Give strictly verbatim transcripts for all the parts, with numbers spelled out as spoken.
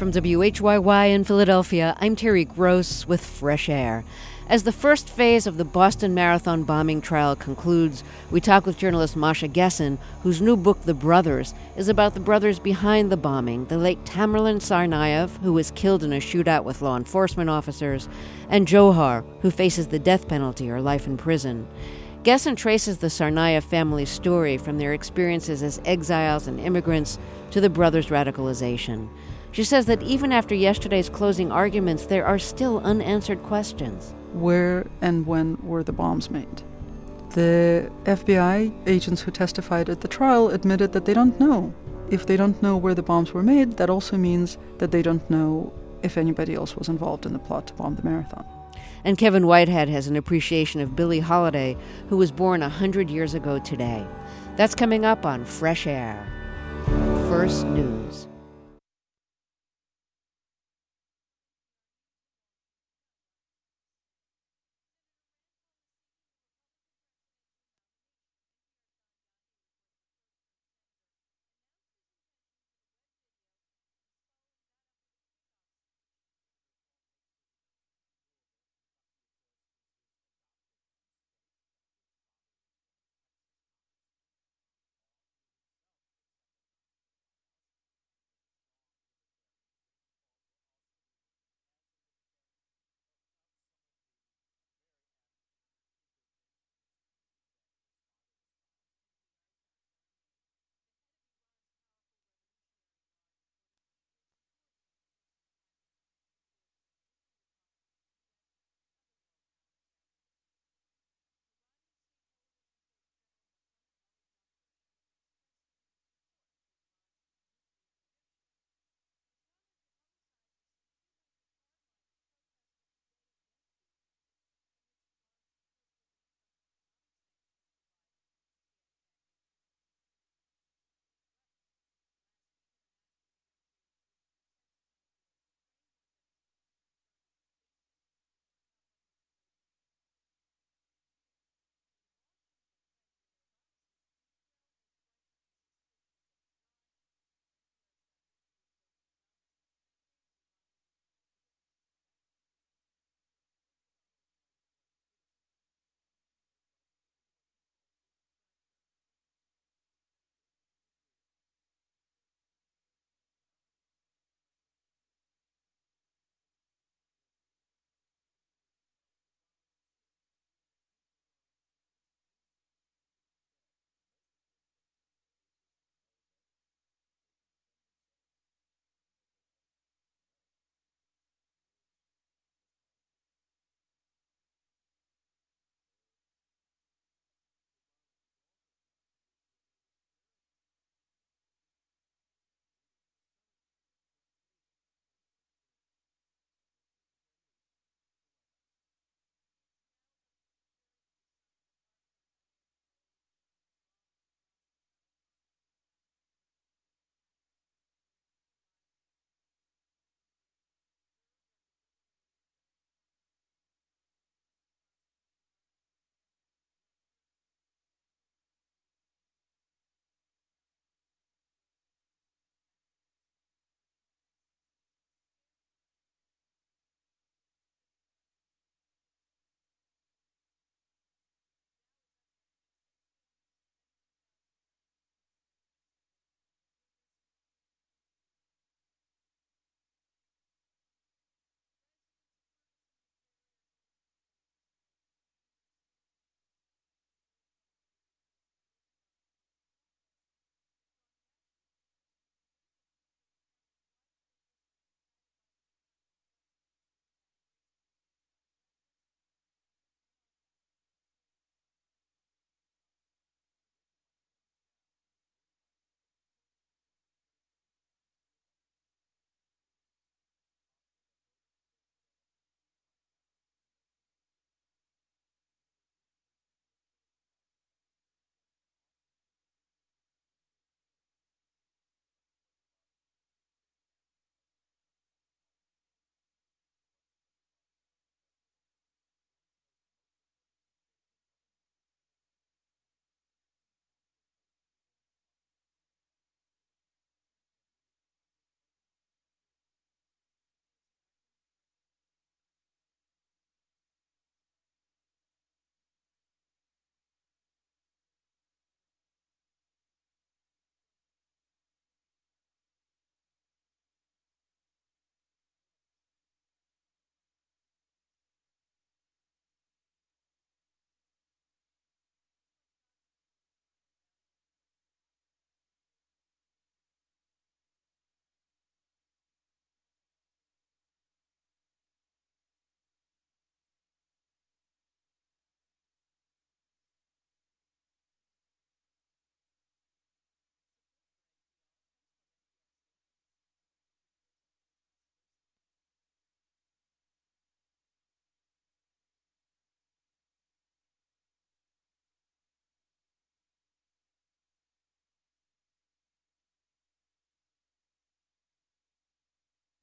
From W H Y Y in Philadelphia, I'm Terry Gross with Fresh Air. As the first phase of the Boston Marathon bombing trial concludes, we talk with journalist Masha Gessen, whose new book, The Brothers, is about the brothers behind the bombing, the late Tamerlan Tsarnaev, who was killed in a shootout with law enforcement officers, and Johar, who faces the death penalty or life in prison. Gessen traces the Tsarnaev family's story from their experiences as exiles and immigrants to the brothers' radicalization. She says that even after yesterday's closing arguments, there are still unanswered questions. Where and when were the bombs made? The F B I agents who testified at the trial admitted that they don't know. If they don't know where the bombs were made, that also means that they don't know if anybody else was involved in the plot to bomb the marathon. And Kevin Whitehead has an appreciation of Billie Holiday, who was born one hundred years ago today. That's coming up on Fresh Air. First News.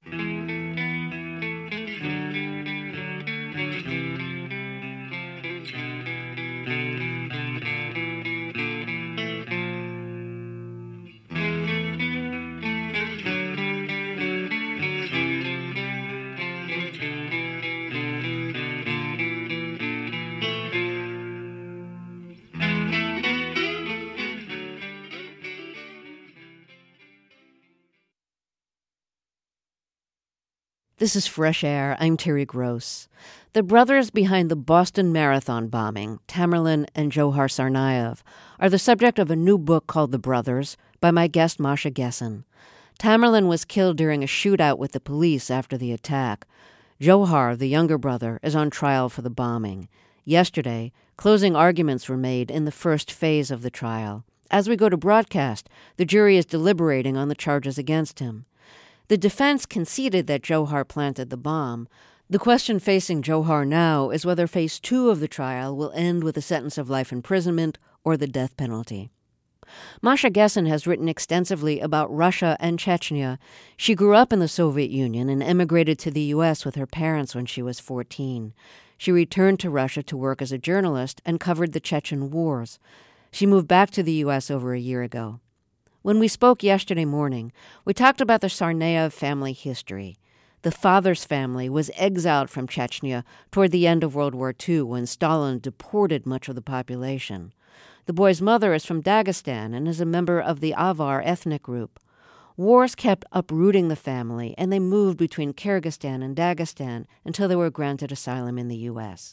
This is Fresh Air. I'm Terry Gross. The brothers behind the Boston Marathon bombing, Tamerlan and Dzhokhar Tsarnaev, are the subject of a new book called The Brothers by my guest Masha Gessen. Tamerlan was killed during a shootout with the police after the attack. Dzhokhar, the younger brother, is on trial for the bombing. Yesterday, closing arguments were made in the first phase of the trial. As we go to broadcast, the jury is deliberating on the charges against him. The defense conceded that Dzhokhar planted the bomb. The question facing Dzhokhar now is whether phase two of the trial will end with a sentence of life imprisonment or the death penalty. Masha Gessen has written extensively about Russia and Chechnya. She grew up in the Soviet Union and emigrated to the U S with her parents when she was fourteen. She returned to Russia to work as a journalist and covered the Chechen wars. She moved back to the U S over a year ago. When we spoke yesterday morning, we talked about the Tsarnaev family history. The father's family was exiled from Chechnya toward the end of World War Two when Stalin deported much of the population. The boy's mother is from Dagestan and is a member of the Avar ethnic group. Wars kept uprooting the family, and they moved between Kyrgyzstan and Dagestan until they were granted asylum in the U S.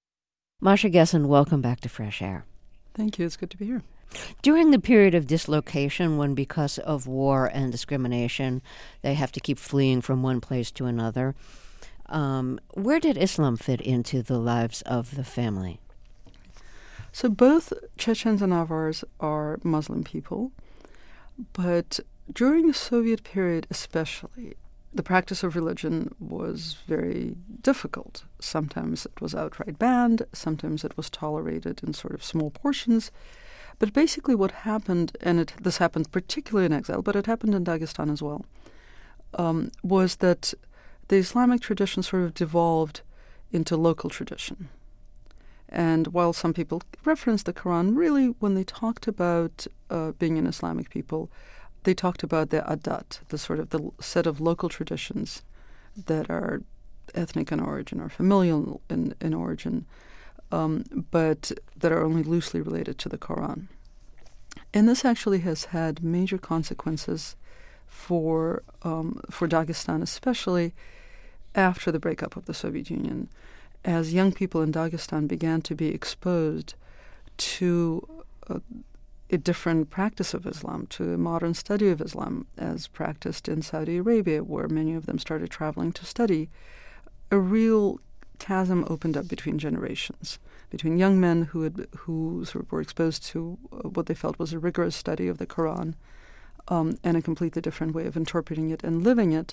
Masha Gessen, welcome back to Fresh Air. Thank you. It's good to be here. During the period of dislocation, when because of war and discrimination, they have to keep fleeing from one place to another, um, where did Islam fit into the lives of the family? So both Chechens and Avars are Muslim people, but during the Soviet period especially, the practice of religion was very difficult. Sometimes it was outright banned, sometimes it was tolerated in sort of small portions. But basically what happened, and it, this happened particularly in exile, but it happened in Dagestan as well, um, was that the Islamic tradition sort of devolved into local tradition. And while some people referenced the Quran, really when they talked about uh, being an Islamic people, they talked about the adat, the sort of the set of local traditions that are ethnic in origin or familial in, in origin, Um, but that are only loosely related to the Quran. And this actually has had major consequences for um, for Dagestan, especially after the breakup of the Soviet Union, as young people in Dagestan began to be exposed to uh, a different practice of Islam, to a modern study of Islam as practiced in Saudi Arabia, where many of them started traveling to study. A real chasm opened up between generations, between young men who had, who sort of were exposed to uh, what they felt was a rigorous study of the Quran, um, and a completely different way of interpreting it and living it,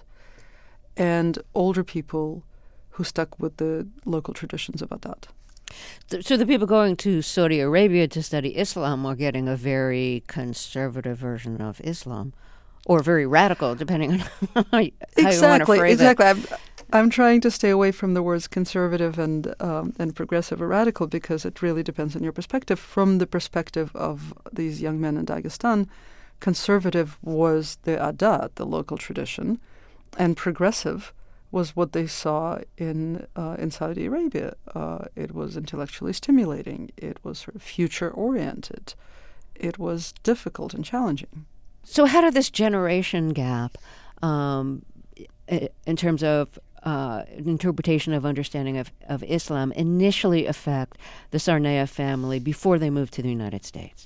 and older people who stuck with the local traditions of Adat. So the people going to Saudi Arabia to study Islam are getting a very conservative version of Islam, or very radical, depending on how you, how exactly, you want to phrase exactly. it. Exactly. I'm trying to stay away from the words conservative and um, and progressive or radical because it really depends on your perspective. From the perspective of these young men in Dagestan, conservative was the adat, the local tradition, and progressive was what they saw in uh, in Saudi Arabia. Uh, it was intellectually stimulating. It was sort of future-oriented. It was difficult and challenging. So how did this generation gap, um, in terms of uh, interpretation of understanding of, of Islam, initially affect the Tsarnaev family before they moved to the United States?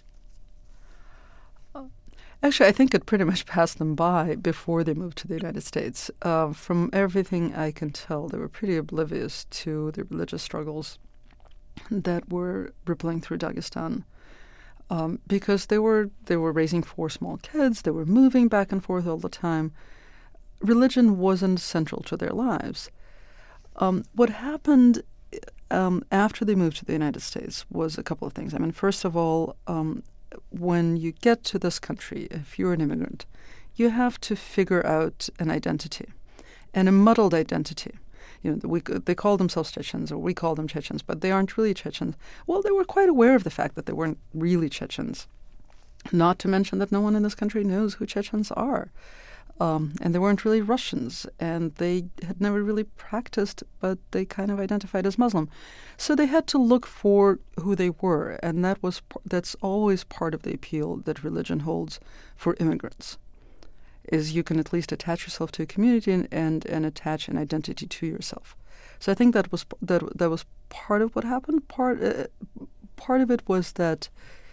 Actually, I think it pretty much passed them by before they moved to the United States. Uh, from everything I can tell, they were pretty oblivious to the religious struggles that were rippling through Dagestan, um, because they were they were raising four small kids. They were moving back and forth all the time. Religion wasn't central to their lives. Um, what happened um, after they moved to the United States was a couple of things. I mean, first of all, um, when you get to this country, if you're an immigrant, you have to figure out an identity. and a muddled identity. You know, we, they call themselves Chechens, or we call them Chechens, but they aren't really Chechens. Well, they were quite aware of the fact that they weren't really Chechens. Not to mention that no one in this country knows who Chechens are. Um, and they weren't really Russians, and they had never really practiced, but they kind of identified as Muslim. So they had to look for who they were, and that was that's always part of the appeal that religion holds for immigrants, is you can at least attach yourself to a community and, and, and attach an identity to yourself. So I think that was that that was part of what happened. Part uh, part of it was that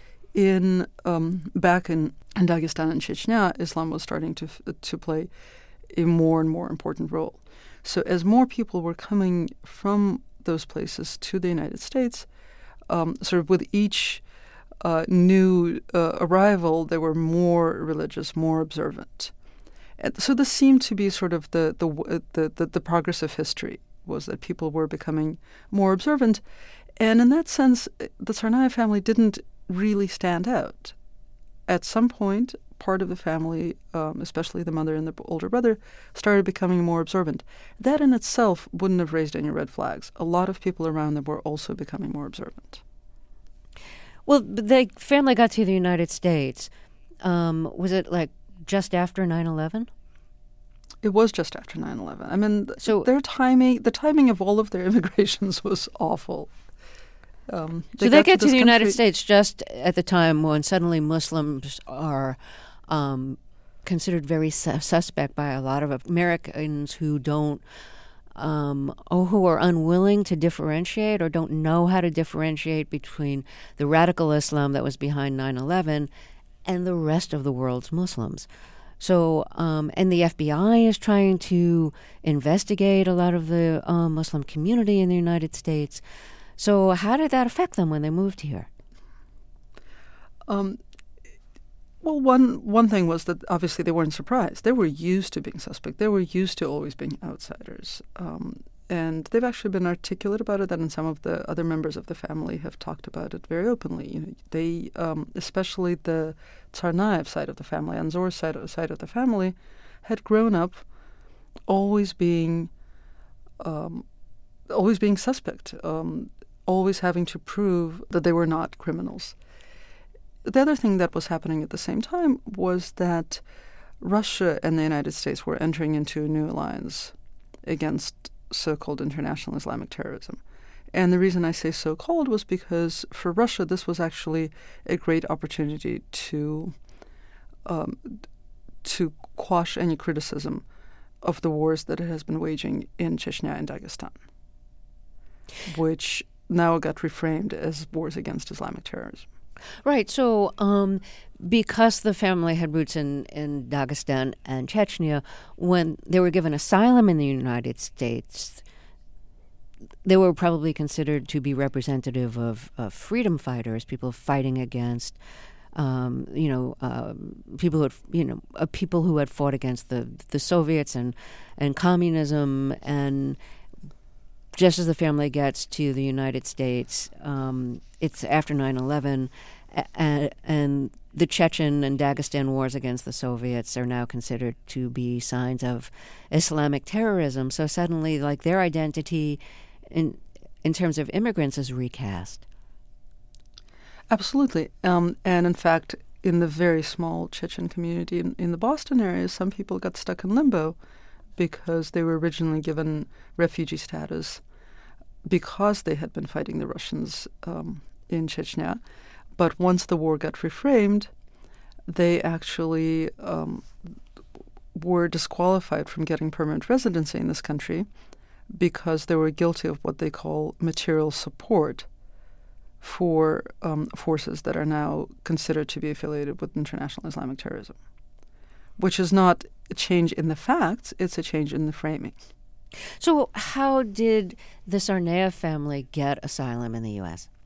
in um, back in, in Dagestan and Chechnya, Islam was starting to to play a more and more important role. So as more people were coming from those places to the United States, um, sort of with each uh, new uh, arrival, they were more religious, more observant. And so this seemed to be sort of the the the the, the progress of history, was that people were becoming more observant, and in that sense, the Tsarnaev family didn't really stand out. At some point, part of the family, um, especially the mother and the older brother, started becoming more observant. That in itself wouldn't have raised any red flags. A lot of people around them were also becoming more observant. Well, the family got to the United States. Um, was it like just after nine eleven? It was just after nine eleven. I mean, so their timing, the timing of all of their immigrations was awful. Um, they so they get to, to the country. United States just at the time when suddenly Muslims are um, considered very su- suspect by a lot of Americans who don't, um, or who are unwilling to differentiate or don't know how to differentiate between the radical Islam that was behind nine eleven and the rest of the world's Muslims. So, um, and the F B I is trying to investigate a lot of the uh, Muslim community in the United States. So how did that affect them when they moved here? Um, well, one one thing was that obviously they weren't surprised. They were used to being suspect. They were used to always being outsiders. Um, and they've actually been articulate about it, and some of the other members of the family have talked about it very openly. You know, they, um, especially the Tsarnaev side of the family, Anzor's side, side of the family, had grown up always being um, always being suspect. Um, always having to prove that they were not criminals. The other thing that was happening at the same time was that Russia and the United States were entering into a new alliance against so-called international Islamic terrorism. And the reason I say so-called was because for Russia, this was actually a great opportunity to um, to quash any criticism of the wars that it has been waging in Chechnya and Dagestan, which now got reframed as wars against Islamic terrorism. Right. So um, because the family had roots in, in Dagestan and Chechnya, when they were given asylum in the United States, they were probably considered to be representative of, of freedom fighters, people fighting against, um, you know, uh, people who had, you know, uh, people who had fought against the the Soviets and and communism. And just as the family gets to the United States, um, it's after nine eleven, and, and the Chechen and Dagestan wars against the Soviets are now considered to be signs of Islamic terrorism. So suddenly, like, their identity in in terms of immigrants is recast. Absolutely. Um, and in fact, in the very small Chechen community in, in the Boston area, some people got stuck in limbo because they were originally given refugee status because they had been fighting the Russians um, in Chechnya. But once the war got reframed, they actually um, were disqualified from getting permanent residency in this country because they were guilty of what they call material support for um, forces that are now considered to be affiliated with international Islamic terrorism, which is not a change in the facts, it's a change in the framing. So how did the Tsarnaev family get asylum in the U S?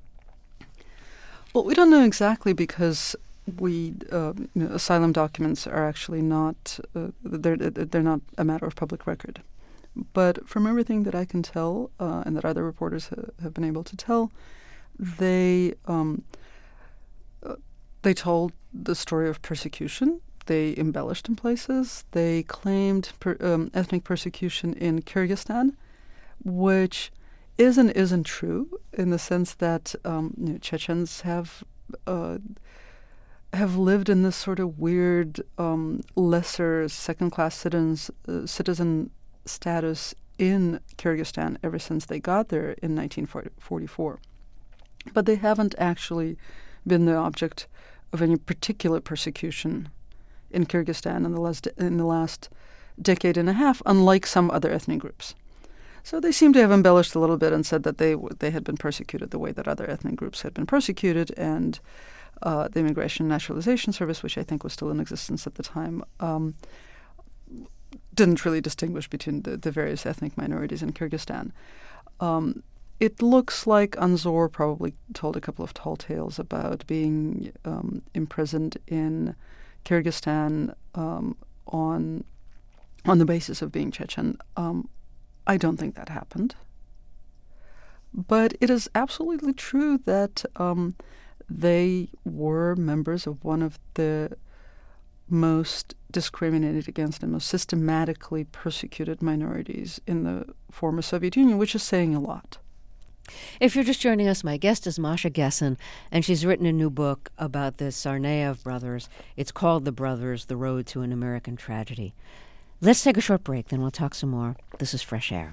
Well, we don't know exactly because we uh, you know, asylum documents are actually not, uh, they're, they're not a matter of public record. But from everything that I can tell uh, and that other reporters ha- have been able to tell, they um, uh, they told the story of persecution they embellished in places. They claimed per, um, ethnic persecution in Kyrgyzstan, which is and isn't true in the sense that um, you know, Chechens have uh, have lived in this sort of weird um, lesser second-class citizens uh, citizen status in Kyrgyzstan ever since they got there in nineteen forty-four. But they haven't actually been the object of any particular persecution in Kyrgyzstan in the last in the last decade and a half, unlike some other ethnic groups. So they seem to have embellished a little bit and said that they they had been persecuted the way that other ethnic groups had been persecuted, and uh, the Immigration and Naturalization Service, which I think was still in existence at the time, um, didn't really distinguish between the, the various ethnic minorities in Kyrgyzstan. Um, it looks like Anzor probably told a couple of tall tales about being um, imprisoned in Kyrgyzstan um, on on the basis of being Chechen. Um, I don't think that happened. But it is absolutely true that um, they were members of one of the most discriminated against and most systematically persecuted minorities in the former Soviet Union, which is saying a lot. If you're just joining us, my guest is Masha Gessen, and she's written a new book about the Tsarnaev brothers. It's called The Brothers, The Road to an American Tragedy. Let's take a short break, then we'll talk some more. This is Fresh Air.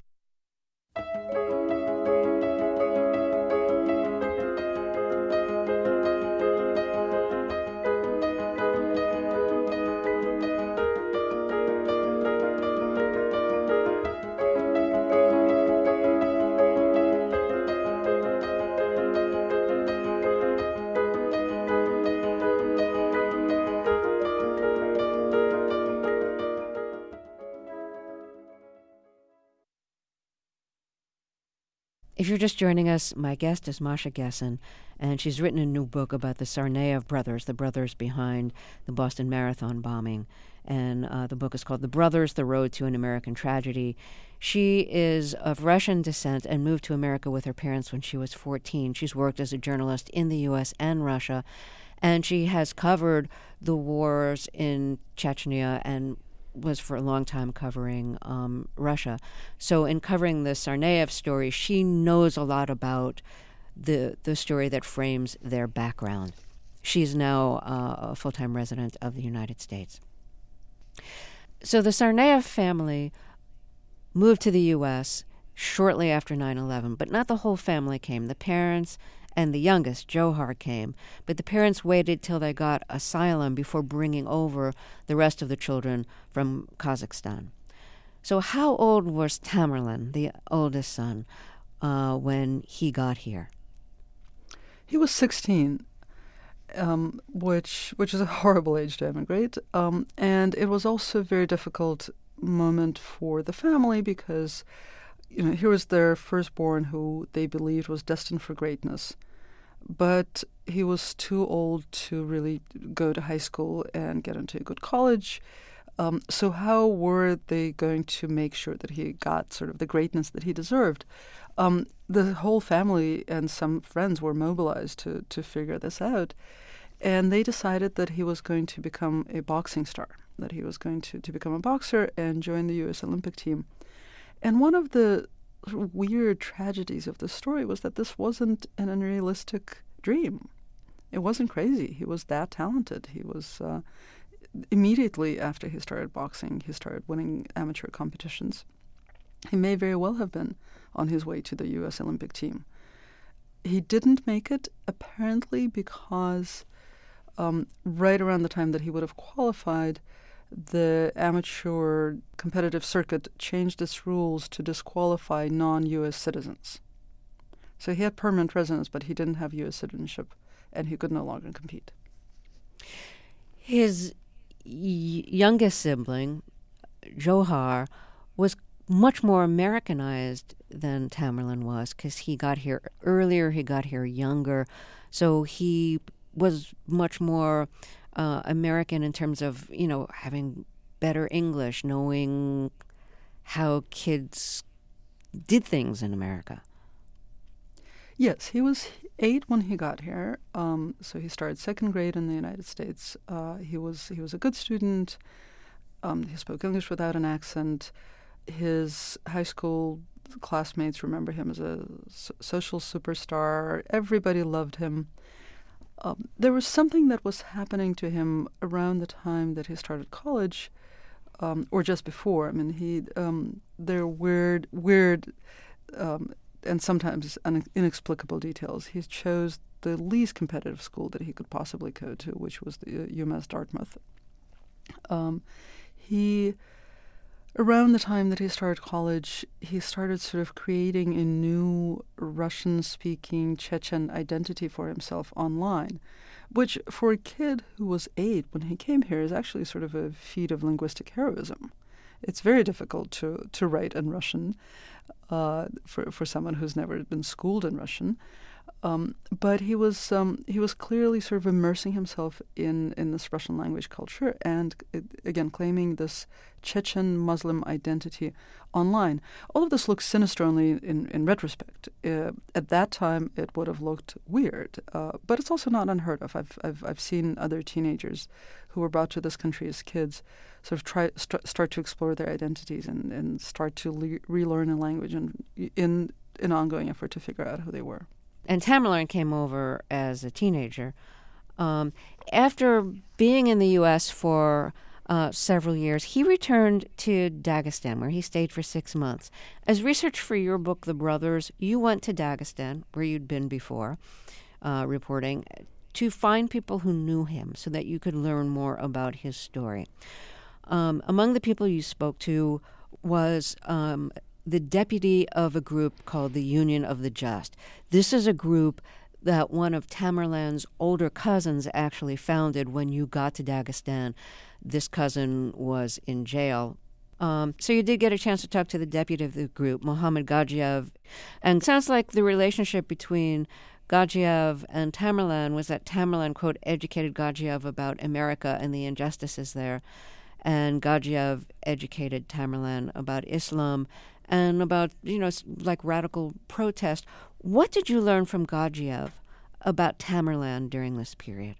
If you're just joining us, my guest is Masha Gessen, and she's written a new book about the Tsarnaev brothers, the brothers behind the Boston Marathon bombing. And uh, the book is called The Brothers, The Road to an American Tragedy. She is of Russian descent and moved to America with her parents when she was fourteen. She's worked as a journalist in the U S and Russia, and she has covered the wars in Chechnya and was for a long time covering um, Russia. So in covering the Tsarnaev story, she knows a lot about the the story that frames their background. She's now uh, a full-time resident of the United States. So the Tsarnaev family moved to the U S shortly after nine eleven, but not the whole family came. The parents and the youngest, Johar, came, but the parents waited till they got asylum before bringing over the rest of the children from Kazakhstan. So how old was Tamerlan, the oldest son, uh, when he got here? He was sixteen, um, which which is a horrible age to emigrate, um, and it was also a very difficult moment for the family because, you know, here was their firstborn who they believed was destined for greatness. But he was too old to really go to high school and get into a good college. Um, so how were they going to make sure that he got sort of the greatness that he deserved? Um, the whole family and some friends were mobilized to, to figure this out. And they decided that he was going to become a boxing star, that he was going to, to become a boxer and join the U S Olympic team. And one of the weird tragedies of the story was that this wasn't an unrealistic dream. It wasn't crazy. He was that talented. He was uh, immediately after he started boxing, he started winning amateur competitions. He may very well have been on his way to the U S Olympic team. He didn't make it, apparently, because um, right around the time that he would have qualified, the amateur competitive circuit changed its rules to disqualify non-U S citizens. So he had permanent residence, but he didn't have U S citizenship, and he could no longer compete. His y- youngest sibling, Johar, was much more Americanized than Tamerlan was because he got here earlier, he got here younger, so he was much more Uh, American in terms of, you know, having better English, knowing how kids did things in America. Yes, he was eight when he got here. Um, so he started second grade in the United States. Uh, he was he was a good student. Um, he spoke English without an accent. His high school classmates remember him as a s- social superstar. Everybody loved him. Um, there was something that was happening to him around the time that he started college, um, or just before. I mean, he um, there are weird, weird, um, and sometimes un- inexplicable details. He chose the least competitive school that he could possibly go to, which was the uh, UMass Dartmouth. Um, he, around the time that he started college, he started sort of creating a new Russian-speaking Chechen identity for himself online, which for a kid who was eight when he came here is actually sort of a feat of linguistic heroism. It's very difficult to, to write in Russian uh, for for someone who's never been schooled in Russian. Um, but he was um, he was clearly sort of immersing himself in, in this Russian language culture and, it, again, claiming this Chechen Muslim identity online. All of this looks sinister only in, in retrospect. Uh, at that time, it would have looked weird, uh, but it's also not unheard of. I've, I've I've seen other teenagers who were brought to this country as kids sort of try st- start to explore their identities and, and start to le- relearn a language and in an ongoing effort to figure out who they were. And Tamerlan came over as a teenager. Um, after being in the U S for uh, several years, he returned to Dagestan, where he stayed for six months. As research for your book, The Brothers, you went to Dagestan, where you'd been before, uh, reporting, to find people who knew him so that you could learn more about his story. Um, among the people you spoke to was um, the deputy of a group called the Union of the Just. This is a group that one of Tamerlan's older cousins actually founded when you got to Dagestan. This cousin was in jail. Um, so you did get a chance to talk to the deputy of the group, Mohammad Gadzhiev. And it sounds like the relationship between Gadzhiev and Tamerlan was that Tamerlan, quote, educated Gadzhiev about America and the injustices there. And Gadzhiev educated Tamerlan about Islam and about, you know, like radical protest. What did you learn from Gadzhiev about Tamerlan during this period?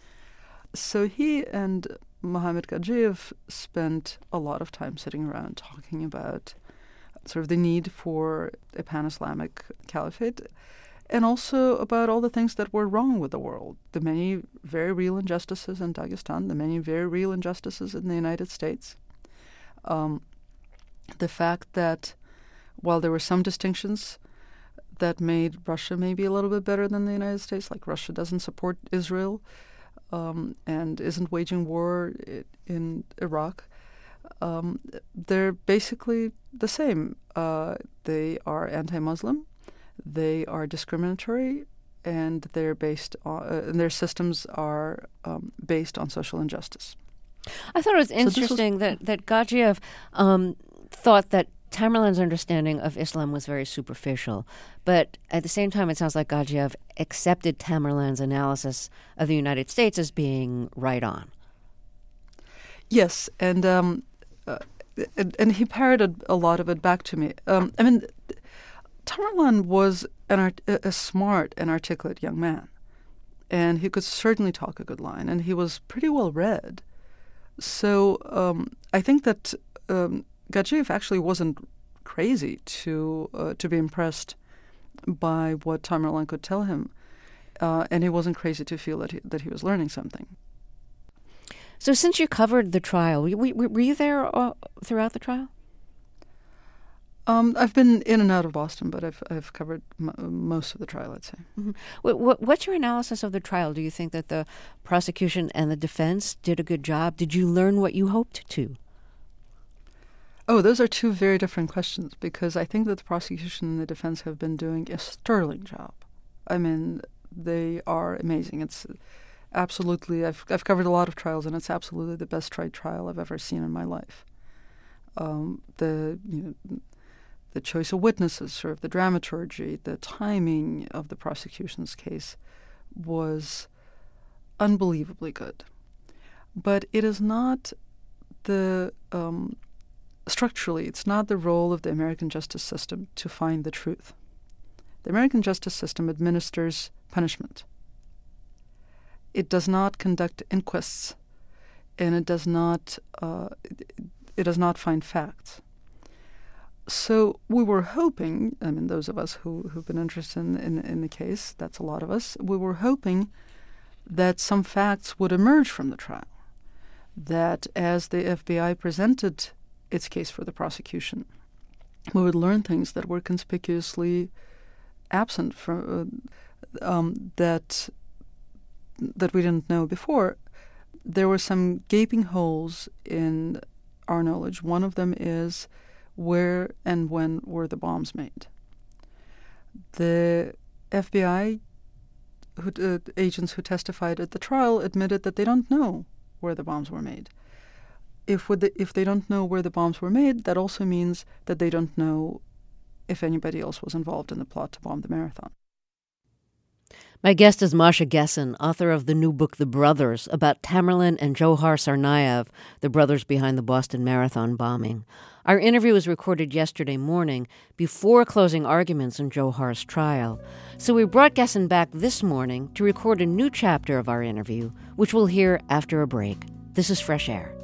So he and Mohammad Gadzhiev spent a lot of time sitting around talking about sort of the need for a pan-Islamic caliphate and also about all the things that were wrong with the world, the many very real injustices in Dagestan, the many very real injustices in the United States. Um, the fact that while there were some distinctions that made Russia maybe a little bit better than the United States, like Russia doesn't support Israel um, and isn't waging war in Iraq, um, they're basically the same. Uh, they are anti-Muslim, they are discriminatory, and they're based on, uh, and their systems are um, based on social injustice. I thought it was interesting so was, that, that Gadzhiev um, thought that Tamerlan's understanding of Islam was very superficial, but at the same time, it sounds like Gadzhiev accepted Tamerlan's analysis of the United States as being right on. Yes, and um, uh, and, and he parroted a lot of it back to me. Um, I mean, Tamerlan was an art, a smart and articulate young man, and he could certainly talk a good line, and he was pretty well read. So um, I think that um, Gadzhiev actually wasn't crazy to uh, to be impressed by what Tamerlan could tell him, uh, and he wasn't crazy to feel that he, that he was learning something. So since you covered the trial, were, were you there uh, throughout the trial? Um, I've been in and out of Boston, but I've I've covered m- most of the trial, I'd say. Mm-hmm. What, what, what's your analysis of the trial? Do you think that the prosecution and the defense did a good job? Did you learn what you hoped to? Oh, those are two very different questions, because I think that the prosecution and the defense have been doing a sterling job. I mean, they are amazing. It's absolutely, I've I've covered a lot of trials, and it's absolutely the best tried trial I've ever seen in my life. Um, the you know, the choice of witnesses, sort of the dramaturgy, the timing of the prosecution's case was unbelievably good. But it is not the um, structurally, it's not the role of the American justice system to find the truth. The American justice system administers punishment. It does not conduct inquests, and it does not uh, it does not find facts. So we were hoping, I mean, those of us who, who've been interested in, in, in the case, that's a lot of us, we were hoping that some facts would emerge from the trial, that as the F B I presented its case for the prosecution, we would learn things that were conspicuously absent from uh, um, that that we didn't know before. There were some gaping holes in our knowledge. One of them is where and when were the bombs made. The F B I who, uh, agents who testified at the trial admitted that they don't know where the bombs were made. If, with the, if they don't know where the bombs were made, that also means that they don't know if anybody else was involved in the plot to bomb the marathon. My guest is Masha Gessen, author of the new book, The Brothers, about Tamerlan and Dzhokhar Tsarnaev, the brothers behind the Boston Marathon bombing. Our interview was recorded yesterday morning, before closing arguments in Dzhokhar's trial. So we brought Gessen back this morning to record a new chapter of our interview, which we'll hear after a break. This is Fresh Air.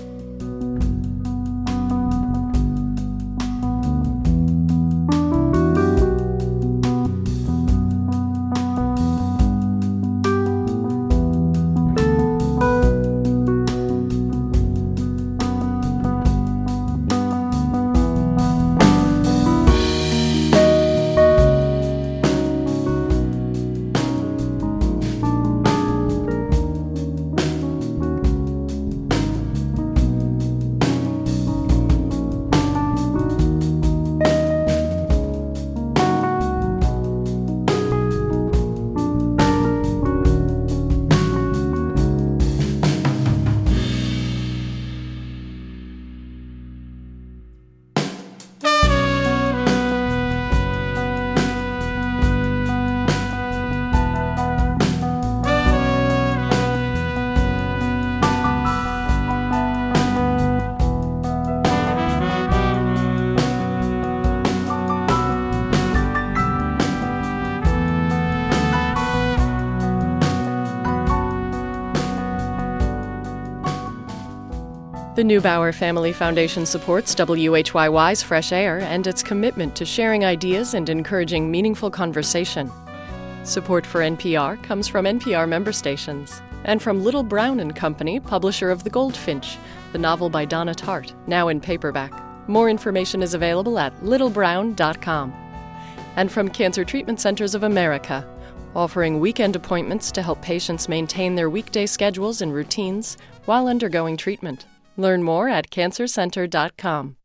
The Neubauer Family Foundation supports W H Y Y's Fresh Air and its commitment to sharing ideas and encouraging meaningful conversation. Support for N P R comes from N P R member stations and from Little Brown and Company, publisher of The Goldfinch, the novel by Donna Tartt, now in paperback. More information is available at little brown dot com. And from Cancer Treatment Centers of America, offering weekend appointments to help patients maintain their weekday schedules and routines while undergoing treatment. Learn more at cancer center dot com.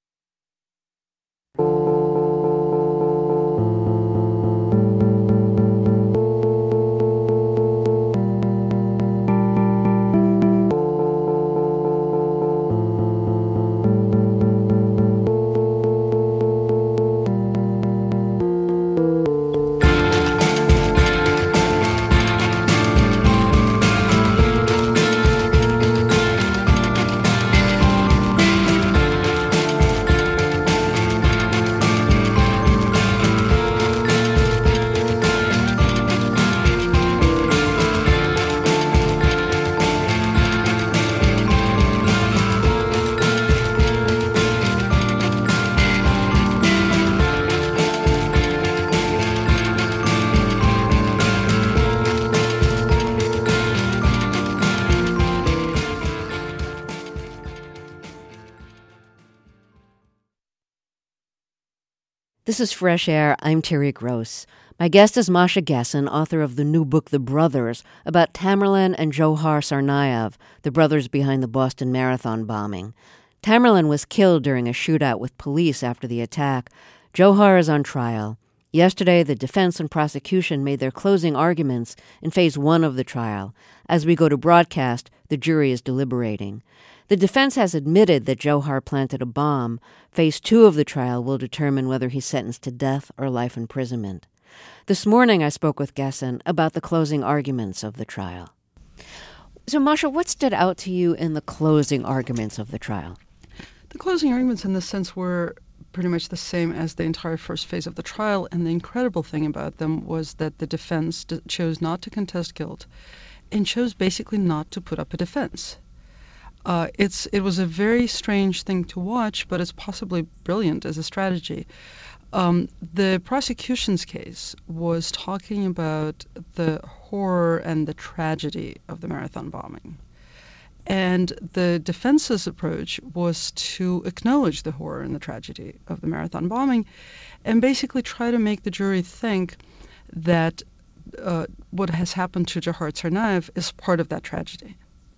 This is Fresh Air. I'm Terry Gross. My guest is Masha Gessen, author of the new book, The Brothers, about Tamerlan and Dzhokhar Tsarnaev, the brothers behind the Boston Marathon bombing. Tamerlan was killed during a shootout with police after the attack. Dzhokhar is on trial. Yesterday, the defense and prosecution made their closing arguments in phase one of the trial. As we go to broadcast, the jury is deliberating. The defense has admitted that Dzhokhar planted a bomb. Phase two of the trial will determine whether he's sentenced to death or life imprisonment. This morning I spoke with Gessen about the closing arguments of the trial. So, Masha, what stood out to you in the closing arguments of the trial? The closing arguments, in this sense, were pretty much the same as the entire first phase of the trial. And the incredible thing about them was that the defense d- chose not to contest guilt and chose basically not to put up a defense. Uh, it's it was a very strange thing to watch, but it's possibly brilliant as a strategy. Um, the prosecution's case was talking about the horror and the tragedy of the Marathon bombing. And the defense's approach was to acknowledge the horror and the tragedy of the Marathon bombing and basically try to make the jury think that uh, what has happened to Dzhokhar Tsarnaev is part of that tragedy.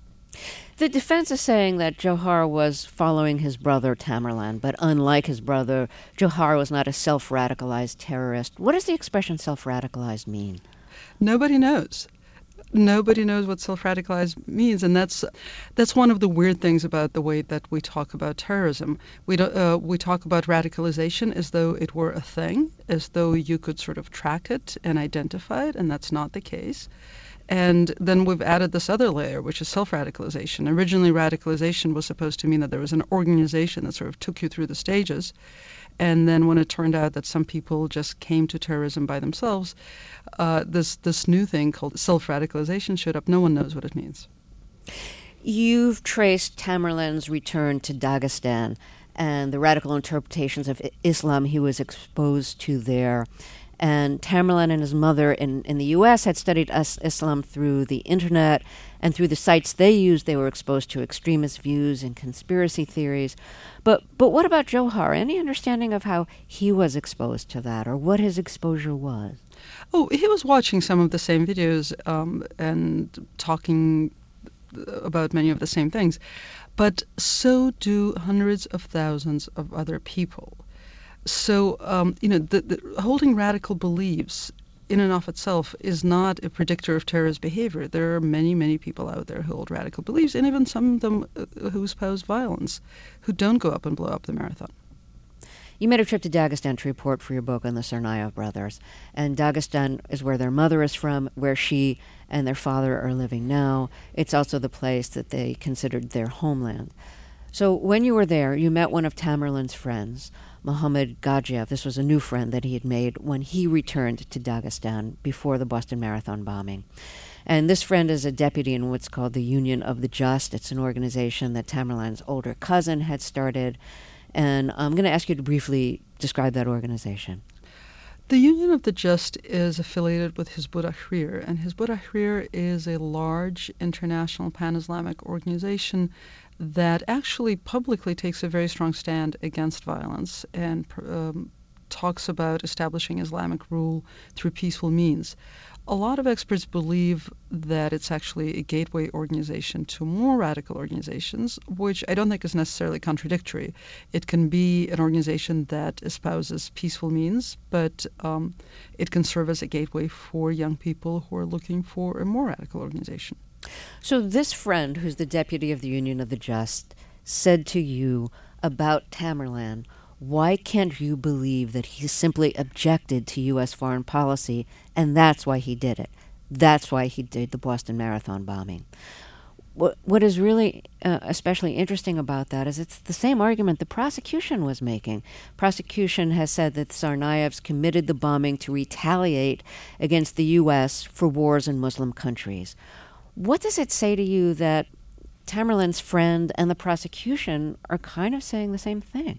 The defense is saying that Dzhokhar was following his brother Tamerlan, but unlike his brother, Dzhokhar was not a self-radicalized terrorist. What does the expression self-radicalized mean? Nobody knows. Nobody knows what self-radicalized means, and that's that's one of the weird things about the way that we talk about terrorism. We don't, uh, we talk about radicalization as though it were a thing, as though you could sort of track it and identify it, and that's not the case. And then we've added this other layer, which is self-radicalization. Originally, radicalization was supposed to mean that there was an organization that sort of took you through the stages. And then when it turned out that some people just came to terrorism by themselves, uh, this this new thing called self-radicalization showed up. No one knows what it means. You've traced Tamerlan's return to Dagestan and the radical interpretations of Islam he was exposed to there. And Tamerlan and his mother in, in the U S had studied us, Islam through the internet, and through the sites they used, they were exposed to extremist views and conspiracy theories. But but what about Dzhokhar? Any understanding of how he was exposed to that, or what his exposure was? Oh, he was watching some of the same videos um, and talking about many of the same things. But so do hundreds of thousands of other people. So, um, you know, the, the, holding radical beliefs in and of itself is not a predictor of terrorist behavior. There are many, many people out there who hold radical beliefs, and even some of them uh, who espouse violence, who don't go up and blow up the marathon. You made a trip to Dagestan to report for your book on the Tsarnaev brothers. And Dagestan is where their mother is from, where she and their father are living now. It's also the place that they considered their homeland. So when you were there, you met one of Tamerlan's friends, Mohammad Gadzhiev. This was a new friend that he had made when he returned to Dagestan before the Boston Marathon bombing. And this friend is a deputy in what's called the Union of the Just. It's an organization that Tamerlan's older cousin had started. And I'm going to ask you to briefly describe that organization. The Union of the Just is affiliated with Hizb ut-Tahrir, and Hizb ut-Tahrir is a large international pan-Islamic organization that actually publicly takes a very strong stand against violence and um, talks about establishing Islamic rule through peaceful means. A lot of experts believe that it's actually a gateway organization to more radical organizations, which I don't think is necessarily contradictory. It can be an organization that espouses peaceful means, but um, it can serve as a gateway for young people who are looking for a more radical organization. So this friend, who's the deputy of the Union of the Just, said to you about Tamerlan, why can't you believe that he simply objected to U S foreign policy, and that's why he did it? That's why he did the Boston Marathon bombing. What What is really uh, especially interesting about that is it's the same argument the prosecution was making. Prosecution has said that Tsarnaevs committed the bombing to retaliate against the U S for wars in Muslim countries. What does it say to you that Tamerlan's friend and the prosecution are kind of saying the same thing?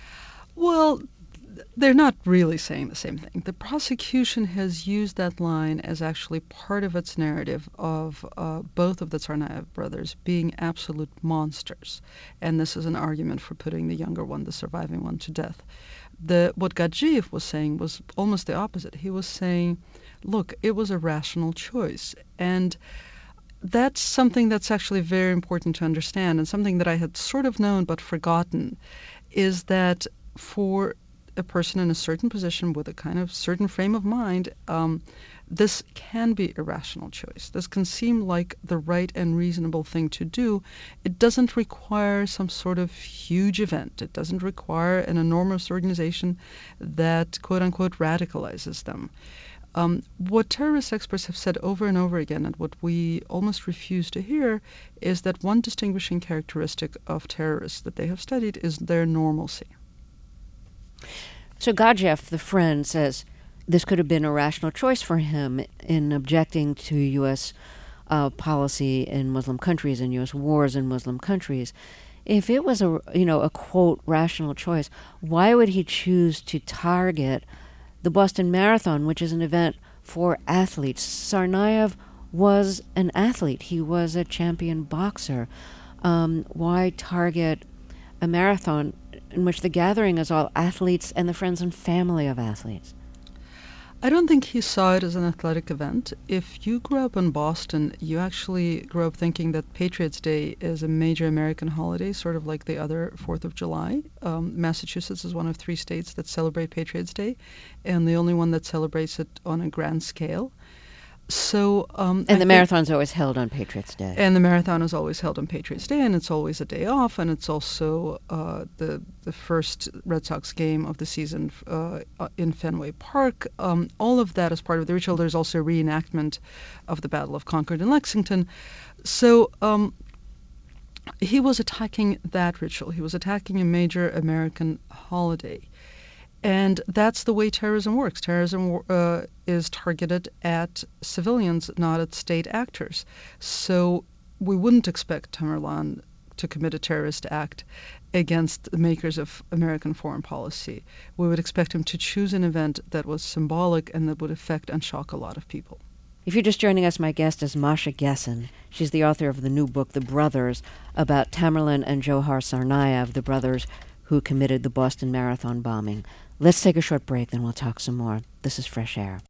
Well, they're not really saying the same thing. The prosecution has used that line as actually part of its narrative of uh, both of the Tsarnaev brothers being absolute monsters. And this is an argument for putting the younger one, the surviving one, to death. The, what Gadzhiev was saying was almost the opposite. He was saying, look, it was a rational choice. And that's something that's actually very important to understand, and something that I had sort of known but forgotten, is that for a person in a certain position with a kind of certain frame of mind, um, this can be a rational choice. This can seem like the right and reasonable thing to do. It doesn't require some sort of huge event. It doesn't require an enormous organization that, quote-unquote, radicalizes them. Um, what terrorist experts have said over and over again, and what we almost refuse to hear, is that one distinguishing characteristic of terrorists that they have studied is their normalcy. So Gadjev, the friend, says this could have been a rational choice for him in objecting to U S uh, policy in Muslim countries and U S wars in Muslim countries. If it was a, you know, a quote, rational choice, why would he choose to target the Boston Marathon, which is an event for athletes? Tsarnaev was an athlete. He was a champion boxer. Um, why target a marathon in which the gathering is all athletes and the friends and family of athletes? I don't think he saw it as an athletic event. If you grew up in Boston, you actually grew up thinking that Patriots' Day is a major American holiday, sort of like the other fourth of July. Um, Massachusetts is one of three states that celebrate Patriots' Day, and the only one that celebrates it on a grand scale. So, um, and I the marathon's always held on Patriots' Day. And the marathon is always held on Patriots' Day, and it's always a day off, and it's also uh, the the first Red Sox game of the season uh, in Fenway Park. Um, all of that is part of the ritual. There's also a reenactment of the Battle of Concord and Lexington. So um, he was attacking that ritual. He was attacking a major American holiday. And that's the way terrorism works. Terrorism uh, is targeted at civilians, not at state actors. So we wouldn't expect Tamerlan to commit a terrorist act against the makers of American foreign policy. We would expect him to choose an event that was symbolic and that would affect and shock a lot of people. If you're just joining us, my guest is Masha Gessen. She's the author of the new book, The Brothers, about Tamerlan and Dzhokhar Tsarnaev, the brothers who committed the Boston Marathon bombing. Let's take a short break, then we'll talk some more. This is Fresh Air.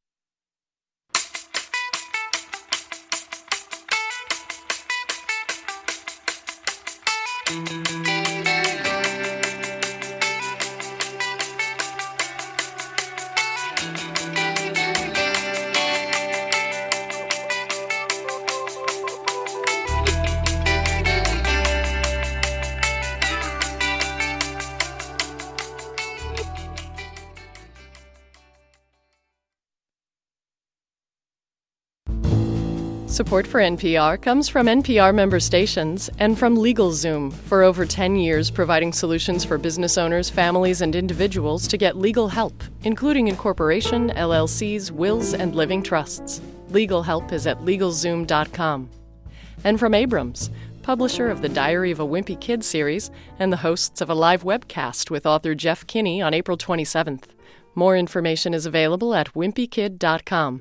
Support for N P R comes from N P R member stations and from LegalZoom, for over ten years providing solutions for business owners, families, and individuals to get legal help, including incorporation, L L Cs, wills, and living trusts. Legal help is at LegalZoom dot com. And from Abrams, publisher of the Diary of a Wimpy Kid series and the hosts of a live webcast with author Jeff Kinney on April twenty-seventh. More information is available at wimpy kid dot com.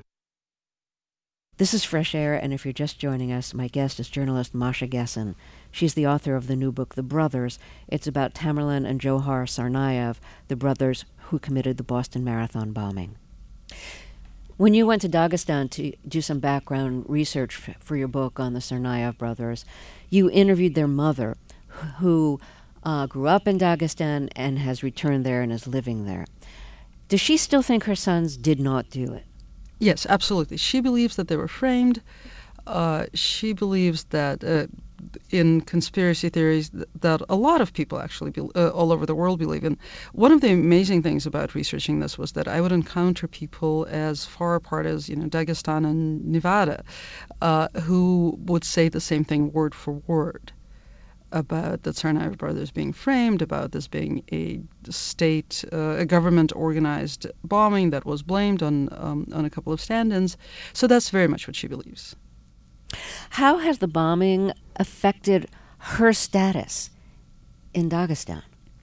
This is Fresh Air, and if you're just joining us, my guest is journalist Masha Gessen. She's the author of the new book, The Brothers. It's about Tamerlan and Dzhokhar Tsarnaev, the brothers who committed the Boston Marathon bombing. When you went to Dagestan to do some background research f- for your book on the Tsarnaev brothers, you interviewed their mother, who uh, grew up in Dagestan and has returned there and is living there. Does she still think her sons did not do it? Yes, absolutely. She believes that they were framed. Uh, she believes that uh, in conspiracy theories th- that a lot of people actually be, uh, all over the world believe in. One of the amazing things about researching this was that I would encounter people as far apart as, you know, Dagestan and Nevada, uh, who would say the same thing word for word about the Tsarnaev brothers being framed, about this being a state, uh, a government-organized bombing that was blamed on um, on a couple of stand-ins. So that's very much what she believes. How has the bombing affected her status in Dagestan?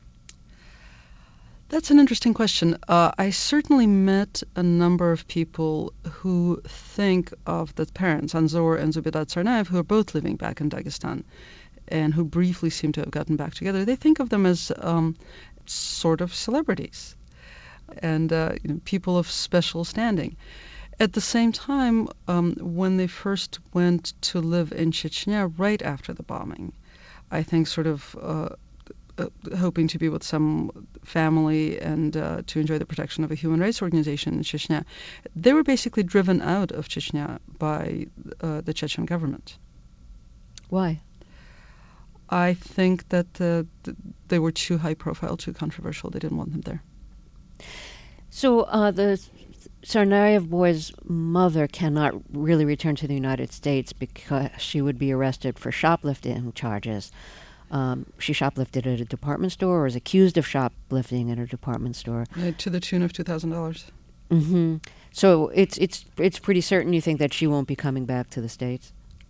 That's an interesting question. Uh, I certainly met a number of people who think of the parents, Anzor and Zubeda Tsarnaev, who are both living back in Dagestan, and who briefly seem to have gotten back together. They think of them as um, sort of celebrities and uh, you know, people of special standing. At the same time, um, when they first went to live in Chechnya right after the bombing, I think sort of uh, uh, hoping to be with some family and uh, to enjoy the protection of a human rights organization in Chechnya, they were basically driven out of Chechnya by uh, the Chechen government. Why? I think that uh, th- they were too high profile, too controversial. They didn't want them there. So uh, the Tsarnaev boy's mother cannot really return to the United States because she would be arrested for shoplifting charges. Um, she shoplifted at a department store, or is accused of shoplifting at a department store. Uh, to the tune of two thousand dollars. Mm-hmm. So it's it's it's pretty certain you think that she won't be coming back to the States?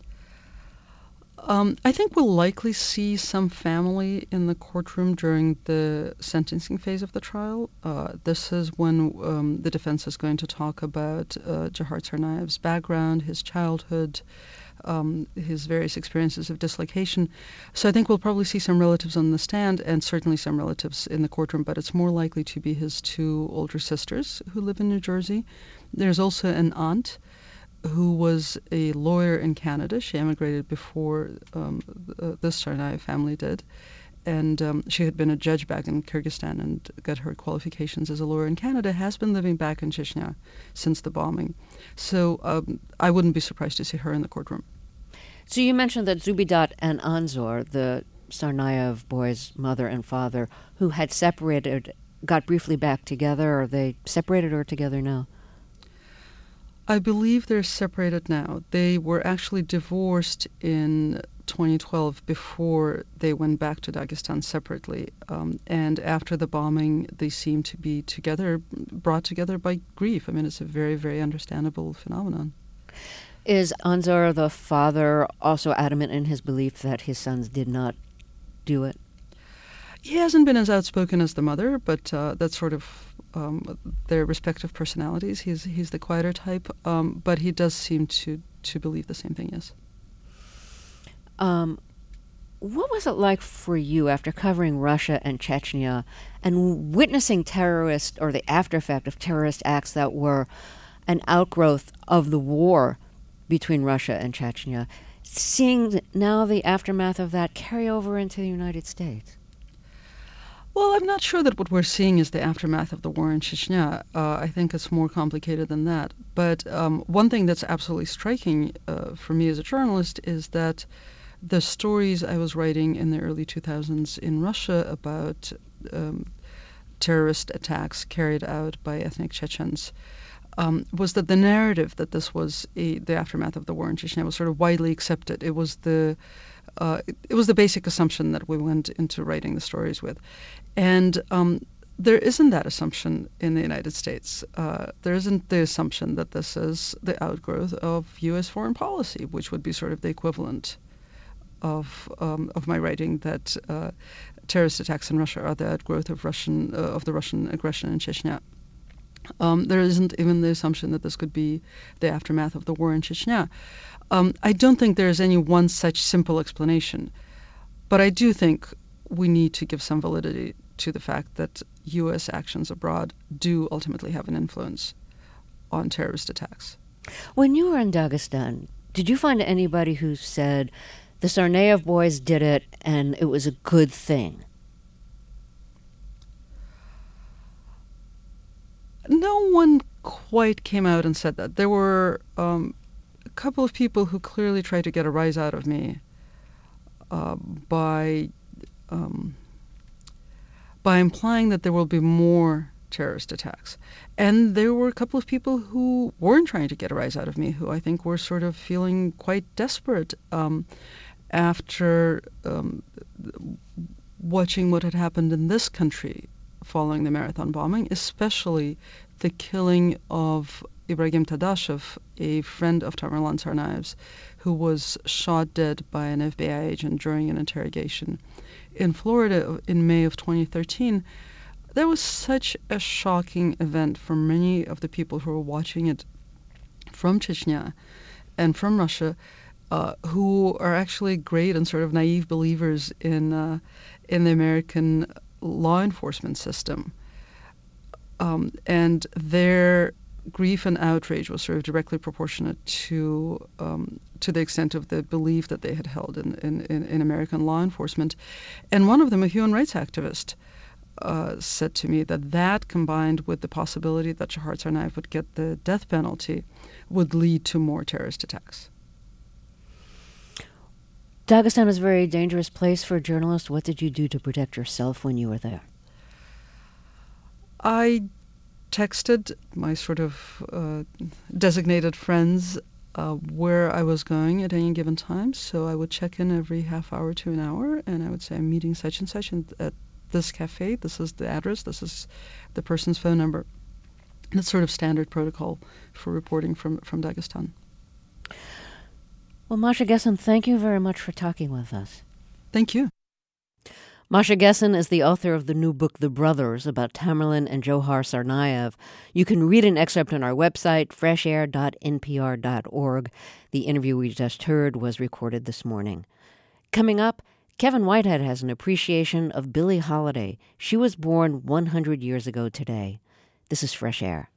Um, I think we'll likely see some family in the courtroom during the sentencing phase of the trial. Uh, this is when um, the defense is going to talk about uh, Dzhokhar Tsarnaev's background, his childhood, um, his various experiences of dislocation. So I think we'll probably see some relatives on the stand and certainly some relatives in the courtroom, but it's more likely to be his two older sisters who live in New Jersey. There's also an aunt who was a lawyer in Canada. She emigrated before um, the, the Tsarnaev family did. And um, she had been a judge back in Kyrgyzstan and got her qualifications as a lawyer in Canada, has been living back in Chechnya since the bombing. So um, I wouldn't be surprised to see her in the courtroom. So you mentioned that Zubidat and Anzor, the Tsarnaev boy's mother and father, who had separated, got briefly back together. Are they separated or together now? I believe they're separated now. They were actually divorced in twenty twelve before they went back to Dagestan separately. Um, and after the bombing, they seem to be together, brought together by grief. I mean, it's a very, very understandable phenomenon. Is Anzor, the father, also adamant in his belief that his sons did not do it? He hasn't been as outspoken as the mother, but uh, that's sort of um, their respective personalities. He's he's the quieter type, um, but he does seem to, to believe the same thing, yes. Um, what was it like for you after covering Russia and Chechnya and witnessing terrorist or the after effect of terrorist acts that were an outgrowth of the war between Russia and Chechnya, seeing now the aftermath of that carry over into the United States? Well, I'm not sure that what we're seeing is the aftermath of the war in Chechnya. Uh, I think it's more complicated than that. But um, one thing that's absolutely striking uh, for me as a journalist is that the stories I was writing in the early two thousands in Russia about um, terrorist attacks carried out by ethnic Chechens um, was that the narrative that this was a, the aftermath of the war in Chechnya was sort of widely accepted. It was the uh, it, it was the basic assumption that we went into writing the stories with. And um, there isn't that assumption in the United States. Uh, there isn't the assumption that this is the outgrowth of U S foreign policy, which would be sort of the equivalent of um, of my writing that uh, terrorist attacks in Russia are the outgrowth of Russian uh, of the Russian aggression in Chechnya. Um, there isn't even the assumption that this could be the aftermath of the war in Chechnya. Um, I don't think there is any one such simple explanation, but I do think we need to give some validity to the fact that U S actions abroad do ultimately have an influence on terrorist attacks. When you were in Dagestan, did you find anybody who said the Tsarnaev boys did it and it was a good thing? No one quite came out and said that. There were um, a couple of people who clearly tried to get a rise out of me uh, by um, by implying that there will be more terrorist attacks. And there were a couple of people who weren't trying to get a rise out of me, who I think were sort of feeling quite desperate um, after um, watching what had happened in this country following the Marathon bombing, especially the killing of Ibrahim Tadashev, a friend of Tamerlan Tsarnaev's, who was shot dead by an F B I agent during an interrogation in Florida in May of twenty thirteen. That was such a shocking event for many of the people who were watching it from Chechnya and from Russia, uh, who are actually great and sort of naive believers in uh, in the American law enforcement system. Um, and their grief and outrage was sort of directly proportionate to um, to the extent of the belief that they had held in, in, in American law enforcement. And one of them, a human rights activist, uh, said to me that that, combined with the possibility that Dzhokhar Tsarnaev would get the death penalty, would lead to more terrorist attacks. Dagestan is a very dangerous place for a journalist. What did you do to protect yourself when you were there? I texted my sort of uh, designated friends uh, where I was going at any given time. So I would check in every half hour to an hour, and I would say, I'm meeting such and such in, at this cafe. This is the address. This is the person's phone number. That's sort of standard protocol for reporting from, from Dagestan. Well, Masha Gessen, thank you very much for talking with us. Thank you. Masha Gessen is the author of the new book, The Brothers, about Tamerlan and Dzhokhar Tsarnaev. You can read an excerpt on our website, fresh air dot n p r dot org. The interview we just heard was recorded this morning. Coming up, Kevin Whitehead has an appreciation of Billie Holiday. She was born one hundred years ago today. This is Fresh Air.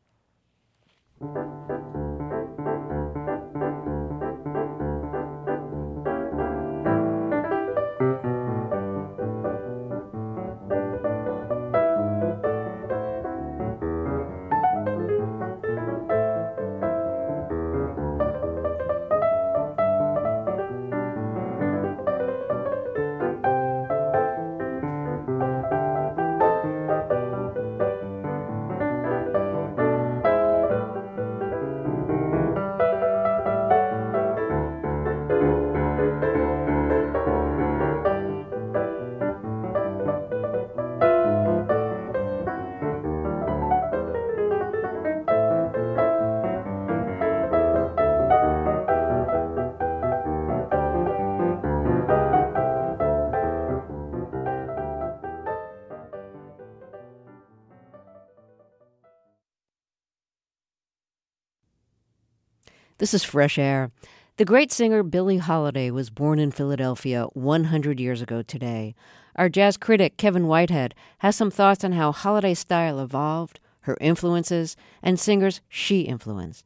This is Fresh Air. The great singer Billie Holiday was born in Philadelphia one hundred years ago today. Our jazz critic Kevin Whitehead has some thoughts on how Holiday's style evolved, her influences, and singers she influenced.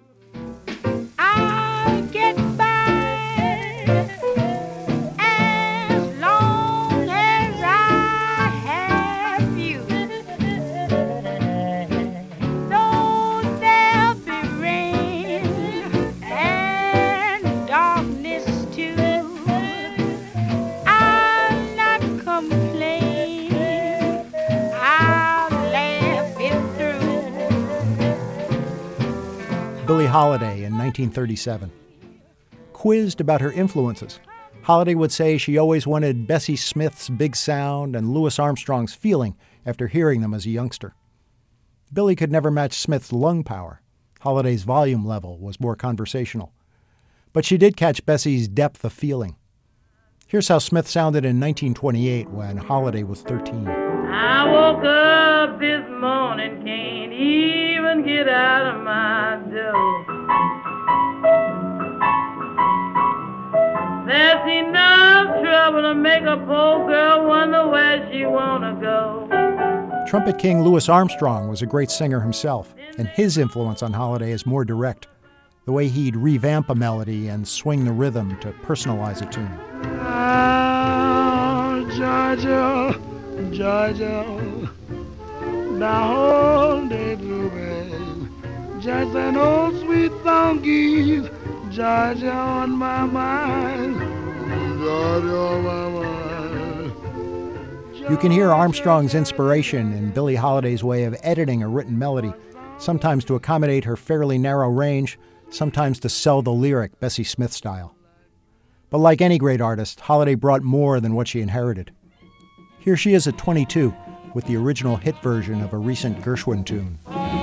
I'll get by as long as I have you. Though there be rain and darkness too, I'll not complain. I'll laugh it through. Billie Holiday in nineteen thirty-seven. Quizzed about her influences, Holiday would say she always wanted Bessie Smith's big sound and Louis Armstrong's feeling after hearing them as a youngster. Billie could never match Smith's lung power. Holiday's volume level was more conversational. But she did catch Bessie's depth of feeling. Here's how Smith sounded in nineteen twenty-eight when Holiday was thirteen. I woke up this morning, can't even get out of my door. There's enough trouble to make a poor girl wonder where she wanna go. Trumpet king Louis Armstrong was a great singer himself, and his influence on Holiday is more direct. The way he'd revamp a melody and swing the rhythm to personalize a tune. Oh, Georgia, Georgia, the whole day through, babe. Just an old sweet song keeps Georgia on my mind, Georgia on my mind. You can hear Armstrong's inspiration in Billie Holiday's way of editing a written melody, sometimes to accommodate her fairly narrow range, sometimes to sell the lyric Bessie Smith style. But like any great artist, Holiday brought more than what she inherited. Here she is at twenty-two, with the original hit version of a recent Gershwin tune.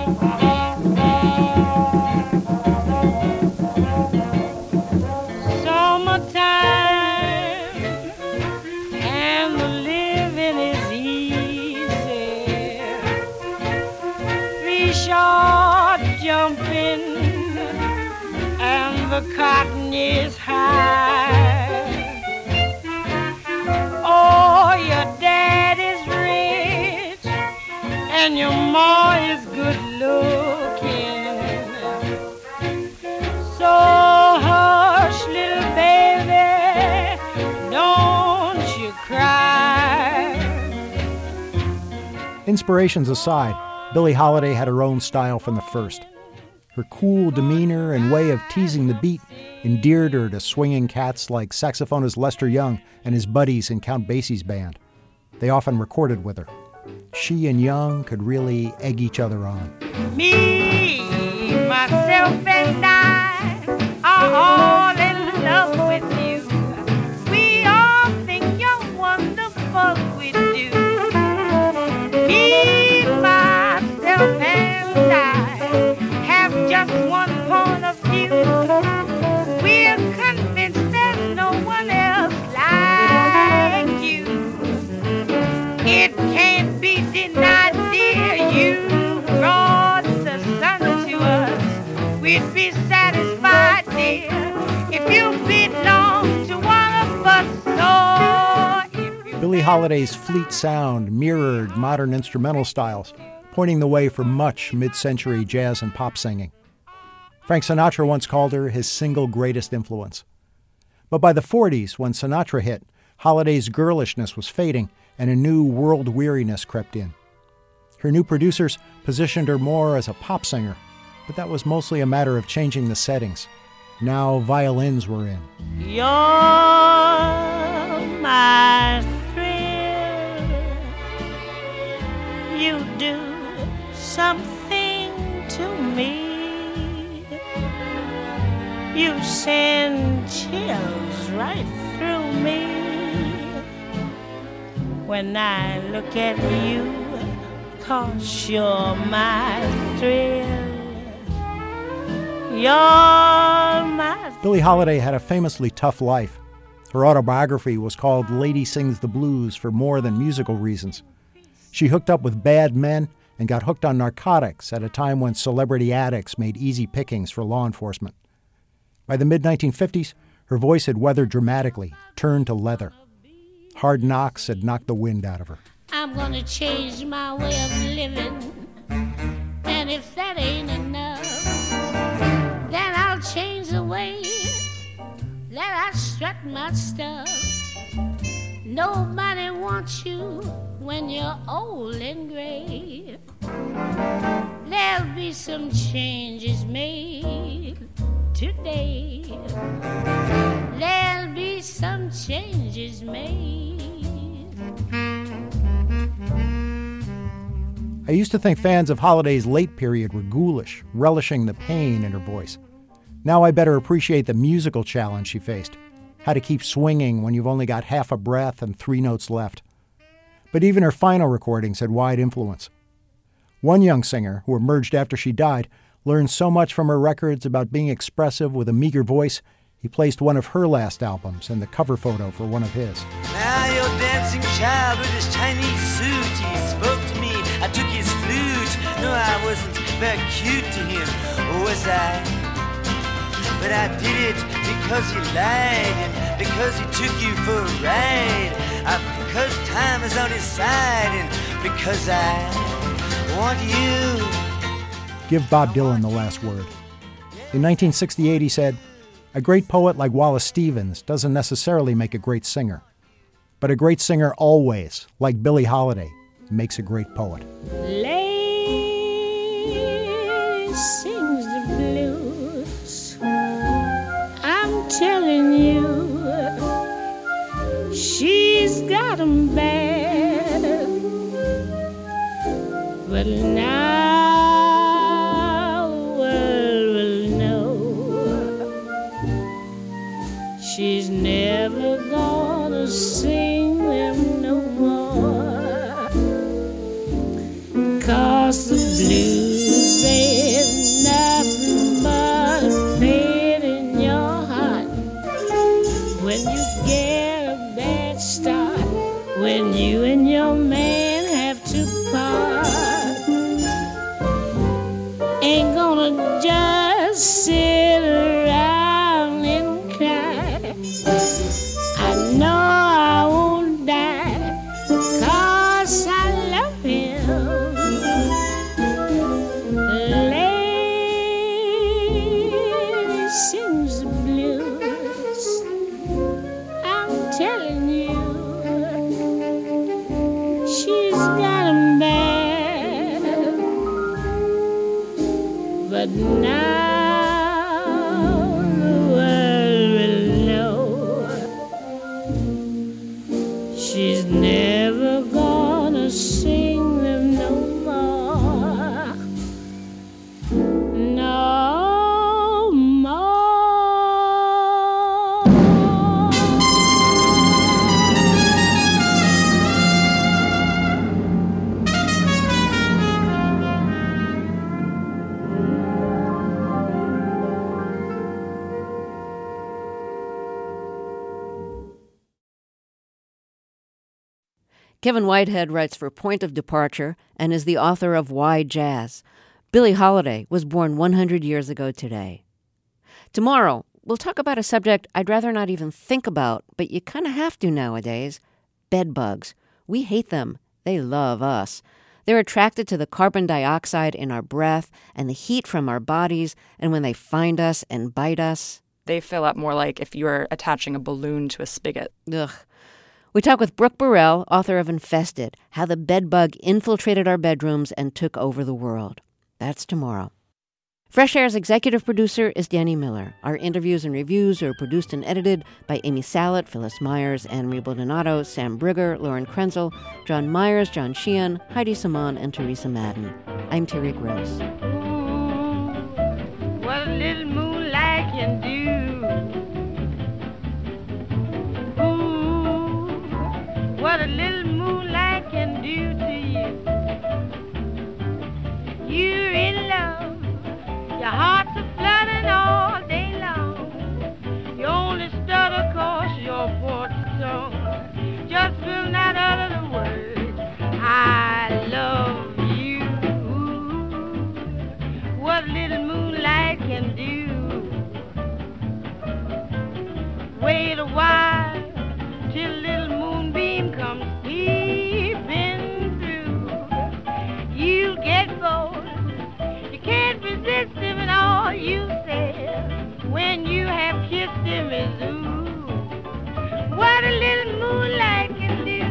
Summertime and the living is easy. Three short jumping and the cotton is high. Oh, your dad is rich and your ma is good looking. So hush, little baby, don't you cry. Inspirations aside, Billie Holiday had her own style from the first. Her cool demeanor and way of teasing the beat endeared her to swinging cats like saxophonist Lester Young and his buddies in Count Basie's band. They often recorded with her. She and Young could really egg each other on. Me, myself, and I are all in love with you. We all think you're wonderful, we do. Me, myself, and I have just one point of view. We're convinced there's no one else like you. It can't be denied, dear, you brought the sun to us. We'd be satisfied, dear, if you belong to one of us. So if you Billie Holiday's fleet sound mirrored modern instrumental styles, pointing the way for much mid-century jazz and pop singing. Frank Sinatra once called her his single greatest influence. But by the forties, when Sinatra hit, Holiday's girlishness was fading and a new world weariness crept in. Her new producers positioned her more as a pop singer, but that was mostly a matter of changing the settings. Now violins were in. You're my thrill. You do something to me. You send chills right through me when I look at you, 'cause you're my thrill. You're my... Billie Holiday had a famously tough life. Her autobiography was called Lady Sings the Blues for more than musical reasons. She hooked up with bad men and got hooked on narcotics at a time when celebrity addicts made easy pickings for law enforcement. By the mid nineteen fifties, her voice had weathered dramatically, turned to leather. Hard knocks had knocked the wind out of her. I'm gonna change my way of living, and if that ain't enough, then I'll change the way that I strut my stuff. Nobody wants you when you're old and gray. There'll be some changes made today. There'll be some changes made. I used to think fans of Holiday's late period were ghoulish, relishing the pain in her voice. Now I better appreciate the musical challenge she faced, how to keep swinging when you've only got half a breath and three notes left. But even her final recordings had wide influence. One young singer, who emerged after she died, learned so much from her records about being expressive with a meager voice, he placed one of her last albums in the cover photo for one of his. Now your dancing child with his Chinese suit, he spoke to me, I took his flute. No, I wasn't very cute to him, or was I? But I did it because he lied, and because he took you for a ride, uh, because time is on his side, and because I want you. Give Bob Dylan the last word. In nineteen sixty-eight, he said, "A great poet like Wallace Stevens doesn't necessarily make a great singer. But a great singer always, like Billie Holiday, makes a great poet." Lady sings the blues. I'm telling you, she's got 'em bad. But now the world will know she's never gonna sing them no more. 'Cause the blues ain't nothing but a pain in your heart when you get a bad start, when you and your man have to part. Ain't gonna just sit around and cry. I know I won't die, 'cause I love him. Lady sings the blues. I'm telling you, she's got 'em bad. But now the world will know she's never gonna sing them no more. No more. Kevin Whitehead writes for Point of Departure and is the author of Why Jazz? Billie Holiday was born one hundred years ago today. Tomorrow, we'll talk about a subject I'd rather not even think about, but you kind of have to nowadays. Bed bugs. We hate them. They love us. They're attracted to the carbon dioxide in our breath and the heat from our bodies, and when they find us and bite us... They fill up more like if you were attaching a balloon to a spigot. Ugh. We talk with Brooke Burrell, author of Infested, How the Bedbug Infiltrated Our Bedrooms and Took Over the World. That's tomorrow. Fresh Air's executive producer is Danny Miller. Our interviews and reviews are produced and edited by Amy Salet, Phyllis Myers, Anne-Marie Baldonado, Sam Brigger, Lauren Krenzel, John Myers, John Sheehan, Heidi Simon, and Teresa Madden. I'm Terry Gross. Ooh, what a little moonlight can do. Ooh, what a little moonlight can do to you. You're in love. Your heart's a flooding all day long. You only stutter 'cause your forked tongue just will not utter the words, I love you. What little moonlight can do. Wait a while till little moonbeam comes peeping through. You'll get bored. Can't resist him and all you said when you have kissed him is ooh, what a little moonlight can do.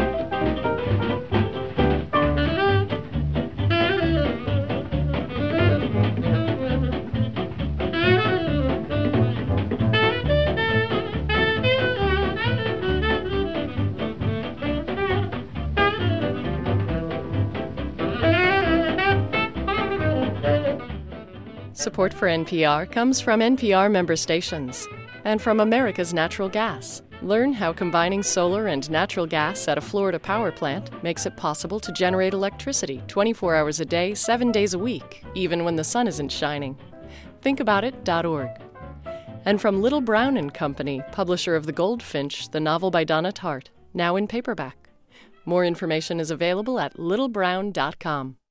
Support for N P R comes from N P R member stations and from America's Natural Gas. Learn how combining solar and natural gas at a Florida power plant makes it possible to generate electricity twenty-four hours a day, seven days a week, even when the sun isn't shining. think about it dot org. And from Little Brown and Company, publisher of The Goldfinch, the novel by Donna Tartt, now in paperback. More information is available at little brown dot com.